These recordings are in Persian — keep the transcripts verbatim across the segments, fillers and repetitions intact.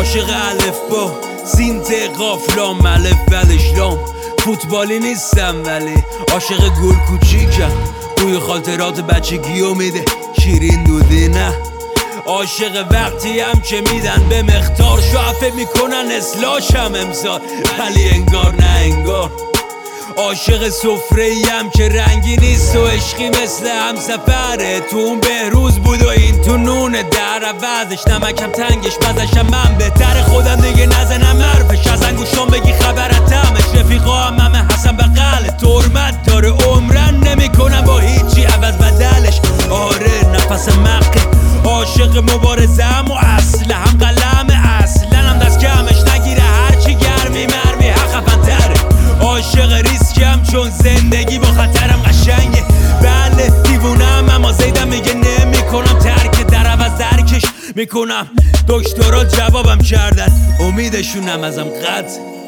عاشق الف با سین ت قاف لام الف بلش لام. فوتبالی نیستم ولی عاشق گل کوچیکم، بوی خاطرات بچگیو میده شیرین دودی نه. عاشق وقتی هم که میدن به مختار، شعفه میکنن اصلاحشم امسال ولی انگار نه انگار. عاشق سفره‌ای هم که رنگی نیست و عشقی مثل همسفره، تو اون بهروز بود و این تو نونه، در عوضش نمکم تنگش بزشم من بهتر. خودم دیگه نزنم حرفش، از انگوشام بگی خبرتمش. رفیقا هم همه حسن بغل ترمت داره، عمرن نمی کنم با هیچی عوض بدلش. آره نفس مقه عاشق مبارزم و اصل هم قلم، اصلا هم دست کمش نگیره هرچی گرمی مرمی حق خفن‌تره. عاشق ریسکم چون زندگی با خطرم قشنگه، بله دیوونم اما زیدم میگه نمی کنم ترک، در عوض درکش میکنم. دکترها جوابم کردن امیدشونم ازم قطع.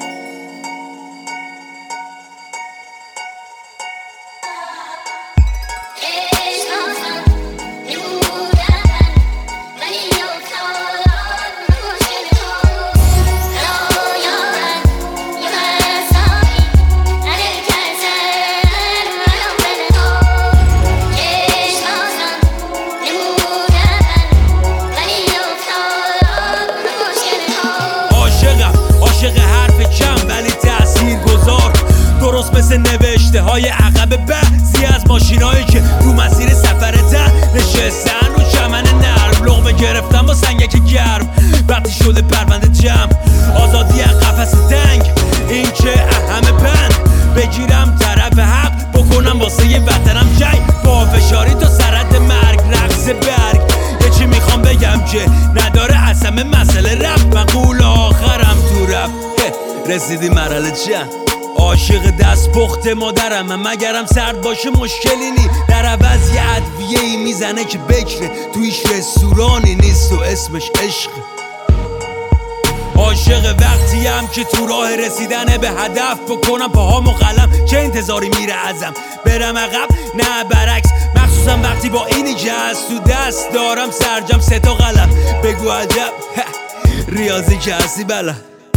درست مثل نوشته های عقب بعضی از ماشینایی که رو مسیر سفرتن نشستن رو چمن نرم، لقمه گرفتن با سنگک گرم. وقتی شده پرونده جمع آزادی از قفس تنگ، این که اهم پند بگیرم طرف حق، بکنم واسه یه وطنم جنگ با فشاری تا سرد مرگ. رقص برگ یه چی میخوام بگم که نداره اصلا مسئله رفت، من قول آخرم تو رفت. رسیدی مرحله چند؟ عاشق دست پخت مادرم، مگرم سرد باشه مشکلی نی، در عوض یه ادویه ای میزنه که بکره تویش رستورانی نیست و اسمش عشق. عاشق وقتی هم که تو راه رسیدن به هدف بکنم پاهامو قلم، چه انتظاری میره ازم برم عقب نه برعکس، مخصوصا وقتی با اینی که از تو دست دارم سرجم سه تا قلم. بگو عجب ریاضی که هستی بله.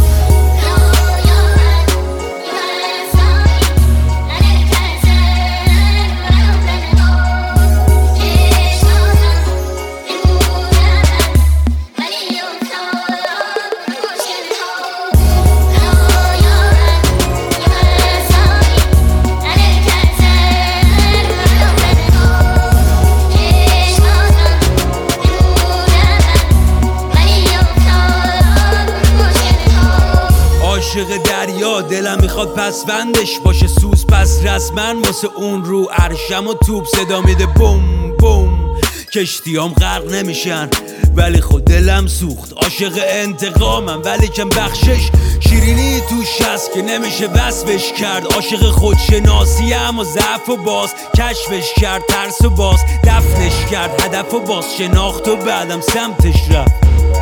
عاشق دریا دلم میخواد پس بندش باشه سوز، پس رسمن واسه اون رو عرشم و توپ صدا میده بوم بوم. کشتیام غرق نمیشن ولی خود دلم سوخت. عاشق انتقامم ولی کم بخشش شیرینی توش هست که نمیشه وصفش کرد. عاشق خودشناسی اما ضعف و باز کشفش کرد، ترس و باز دفنش کرد، هدف و باز شناخت و بعدم سمتش رفت.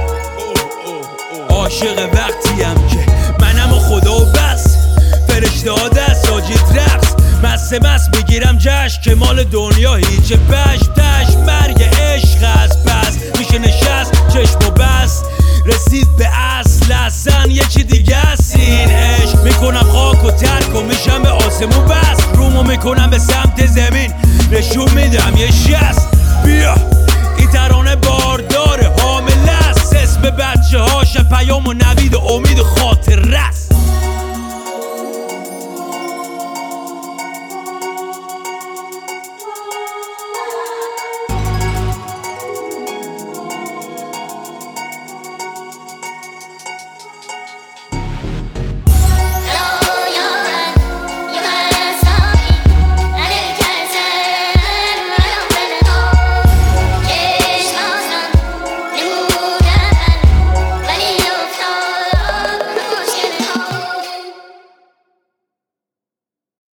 عاشق وقتی هم که منم و خدا و بس، فرشته ها دست ساجد رقص، مست مست بگیرم جشن که مال دنیا هیچه پش تش مرگ عشق است. پس میشه نشست چشم و بس رسید به اصل، اصلا یه چی دیگه است این عشق. میکنم خاک و ترک و میشم به آسمون بس، رومو میکنم به سمت زمین نشون میدم یه شست. بیا این ترانه بارداره حامله است، اسم بچه هاش پیام و نوید و امید.